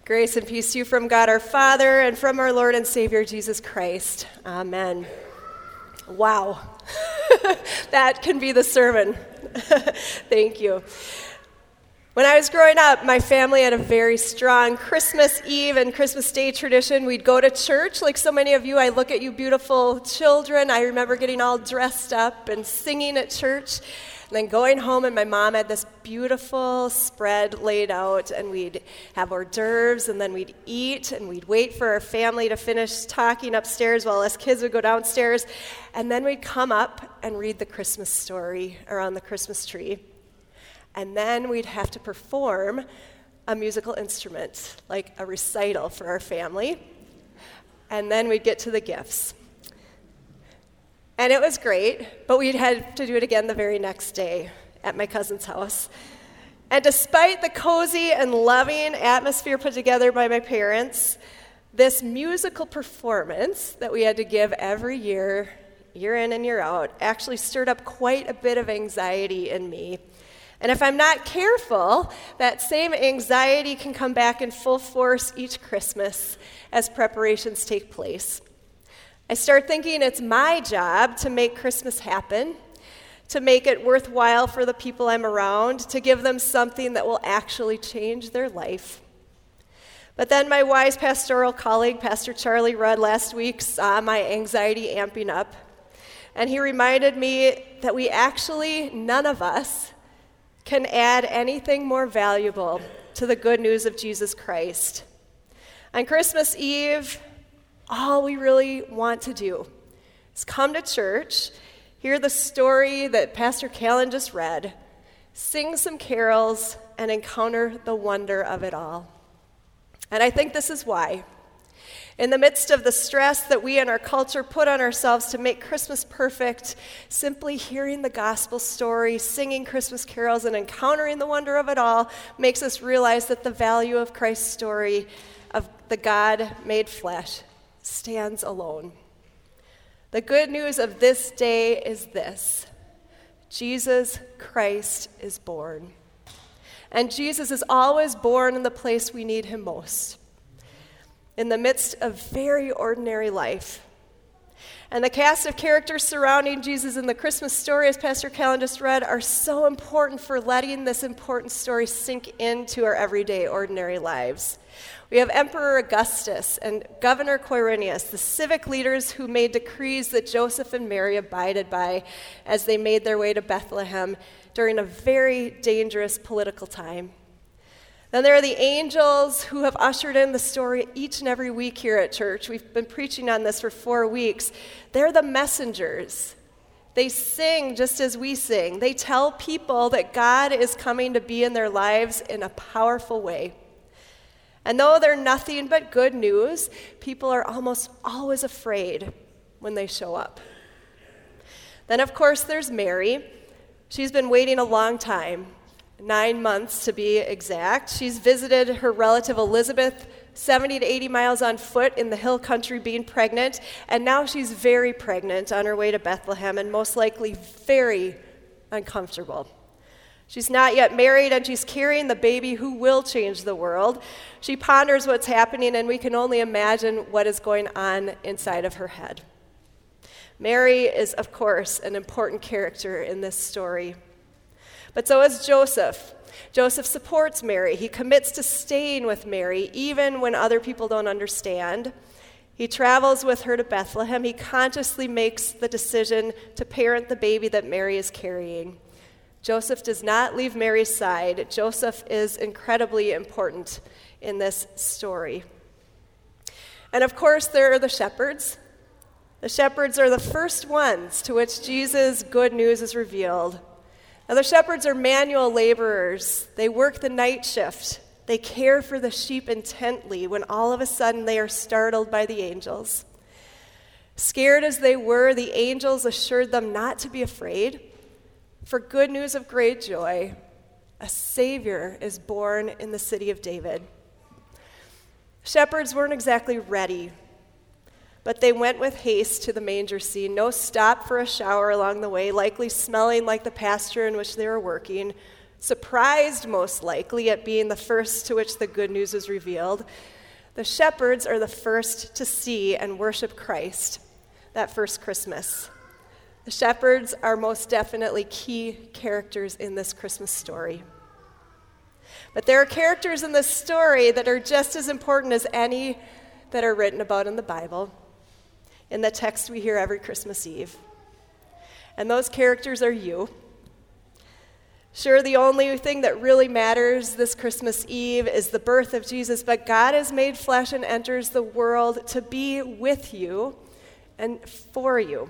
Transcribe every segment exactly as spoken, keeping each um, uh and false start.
Grace and peace to you from God our Father and from our Lord and Savior Jesus Christ. Amen. Wow. That can be the sermon. Thank you. When I was growing up, my family had a very strong Christmas Eve and Christmas Day tradition. We'd go to church, like so many of you. I look at you beautiful children. I remember getting all dressed up and singing at church. And then going home, and my mom had this beautiful spread laid out, and we'd have hors d'oeuvres, and then we'd eat, and we'd wait for our family to finish talking upstairs while us kids would go downstairs, and then we'd come up and read the Christmas story around the Christmas tree. And then we'd have to perform a musical instrument, like a recital for our family, and then we'd get to the gifts. And it was great, but we'd had to do it again the very next day at my cousin's house. And despite the cozy and loving atmosphere put together by my parents, this musical performance that we had to give every year, year in and year out, actually stirred up quite a bit of anxiety in me. And if I'm not careful, that same anxiety can come back in full force each Christmas as preparations take place. I start thinking it's my job to make Christmas happen, to make it worthwhile for the people I'm around, to give them something that will actually change their life. But then my wise pastoral colleague, Pastor Charlie Rudd, last week saw my anxiety amping up, and he reminded me that we actually, none of us, can add anything more valuable to the good news of Jesus Christ. On Christmas Eve, all we really want to do is come to church, hear the story that Pastor Callan just read, sing some carols, and encounter the wonder of it all. And I think this is why. In the midst of the stress that we and our culture put on ourselves to make Christmas perfect, simply hearing the gospel story, singing Christmas carols, and encountering the wonder of it all makes us realize that the value of Christ's story of the God made flesh stands alone. The good news of this day is this: Jesus Christ is born. And Jesus is always born in the place we need him most, in the midst of very ordinary life. And the cast of characters surrounding Jesus in the Christmas story, as Pastor Callan just read, are so important for letting this important story sink into our everyday, ordinary lives. We have Emperor Augustus and Governor Quirinius, the civic leaders who made decrees that Joseph and Mary abided by as they made their way to Bethlehem during a very dangerous political time. Then there are the angels who have ushered in the story each and every week here at church. We've been preaching on this for four weeks. They're the messengers. They sing just as we sing. They tell people that God is coming to be in their lives in a powerful way. And though they're nothing but good news, people are almost always afraid when they show up. Then, of course, there's Mary. She's been waiting a long time. Nine months to be exact. She's visited her relative Elizabeth seventy to eighty miles on foot in the hill country being pregnant, and now she's very pregnant on her way to Bethlehem and most likely very uncomfortable. She's not yet married, and she's carrying the baby who will change the world. She ponders what's happening, and we can only imagine what is going on inside of her head. Mary is, of course, an important character in this story. But so is Joseph. Joseph supports Mary. He commits to staying with Mary, even when other people don't understand. He travels with her to Bethlehem. He consciously makes the decision to parent the baby that Mary is carrying. Joseph does not leave Mary's side. Joseph is incredibly important in this story. And of course, there are the shepherds. The shepherds are the first ones to which Jesus' good news is revealed. Now, the shepherds are manual laborers. They work the night shift. They care for the sheep intently when all of a sudden they are startled by the angels. Scared as they were, the angels assured them not to be afraid. For good news of great joy, a Savior is born in the city of David. Shepherds weren't exactly ready, but they went with haste to the manger scene. No stop for a shower along the way, likely smelling like the pasture in which they were working. surprised most likely at being the first to which the good news is revealed, the shepherds are the first to see and worship Christ that first Christmas. The shepherds are most definitely key characters in this Christmas story. But there are characters in this story that are just as important as any that are written about in the Bible, in the text we hear every Christmas Eve. And those characters are you. Sure, the only thing that really matters this Christmas Eve is the birth of Jesus, but God has made flesh and enters the world to be with you and for you.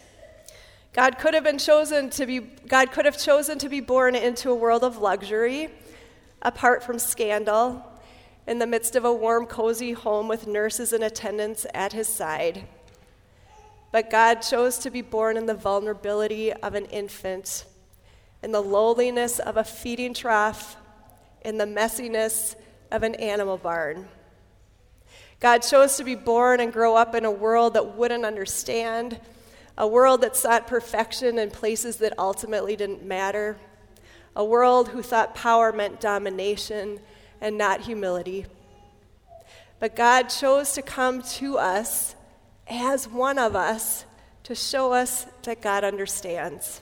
God could have been chosen to be God could have chosen to be born into a world of luxury, apart from scandal, in the midst of a warm, cozy home with nurses and attendants at his side. But God chose to be born in the vulnerability of an infant, in the lowliness of a feeding trough, in the messiness of an animal barn. God chose to be born and grow up in a world that wouldn't understand, a world that sought perfection in places that ultimately didn't matter, a world who thought power meant domination and not humility. But God chose to come to us as one of us to show us that God understands.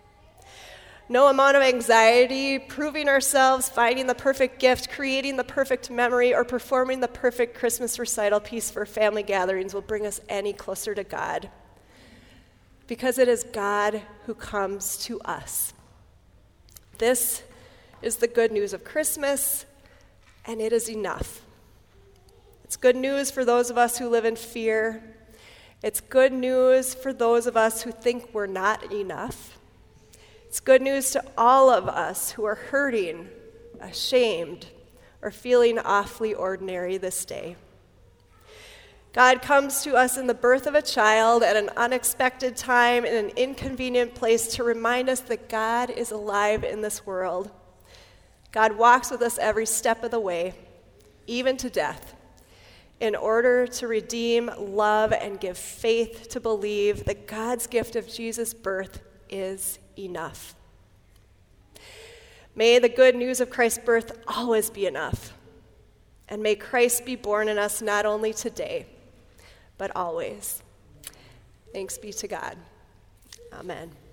No amount of anxiety, proving ourselves, finding the perfect gift, creating the perfect memory, or performing the perfect Christmas recital piece for family gatherings will bring us any closer to God. Because it is God who comes to us. This is the good news of Christmas, and it is enough. It's good news for those of us who live in fear. It's good news for those of us who think we're not enough. It's good news to all of us who are hurting, ashamed, or feeling awfully ordinary this day. God comes to us in the birth of a child at an unexpected time in an inconvenient place to remind us that God is alive in this world. God walks with us every step of the way, even to death, in order to redeem, love, and give faith to believe that God's gift of Jesus' birth is enough. May the good news of Christ's birth always be enough, and may Christ be born in us not only today, but always. Thanks be to God. Amen.